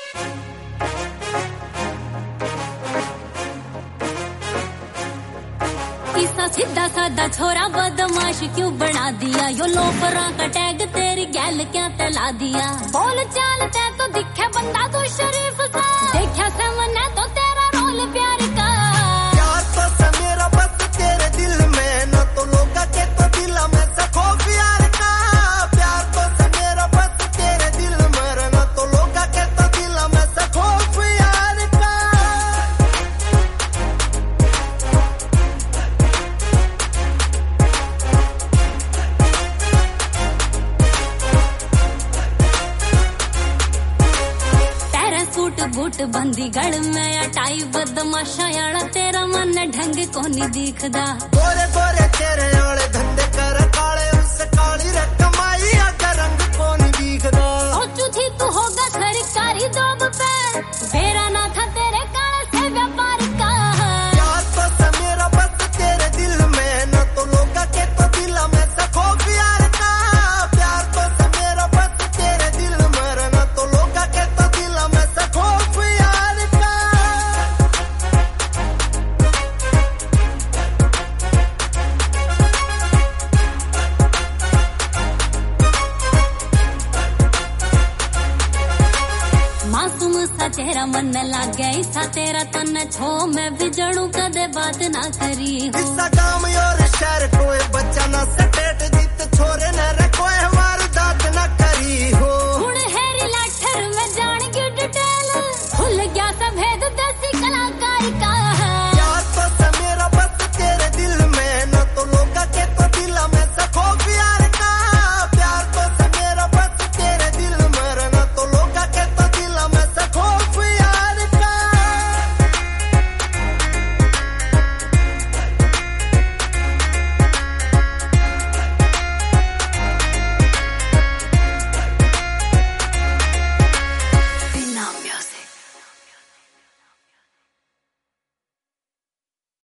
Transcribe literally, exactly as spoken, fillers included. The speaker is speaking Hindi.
किसा सीधा साधा छोरा बदमाश क्यों बना दिया, यो लोफरा का टैग तेरी गैल क्या तला दिया। बोल चालते तो दिखे बंदा तू शरीफ सा, देखा से मने तो तेरा रोल प्यार का। प्यार तो से मेरा बस तेरे दिल में, न तो लोगा के तो दिल में सखो प्यार का। प्यार तो से मेरा बस तेरे दिल में, न तो लोगा के तो दिल में सखो प्यार का। सूट बूट बंदी गढ़ में अटाई बदमाशा याड़ा, तेरा मन ढंग को नहीं दिखदा। गोरे गोरे चेहरे वाले धंधे कर काले, उससे काली रे कमाई अगर रंग को नहीं दिखदा। सोचू थी तू होगा सरकारी जॉब पे, मेरा ना था तेरे काले से व्यापार का। प्यार तो से मेरा बस तेरे दिल में, न तो लोगा के तो दिल में सखो प्यार का। प्यार तो से मेरा बस तेरे दिल में, न तो लोगा के तो दिल में सखो प्यार का। मासूम सा चेहरा मन लागे ऐसा तेरा तन छो, मैं बिजड़ू कदे बात ना करी। इस गांव और शहर कोई बच्चा ना सटेट जीत छोरे न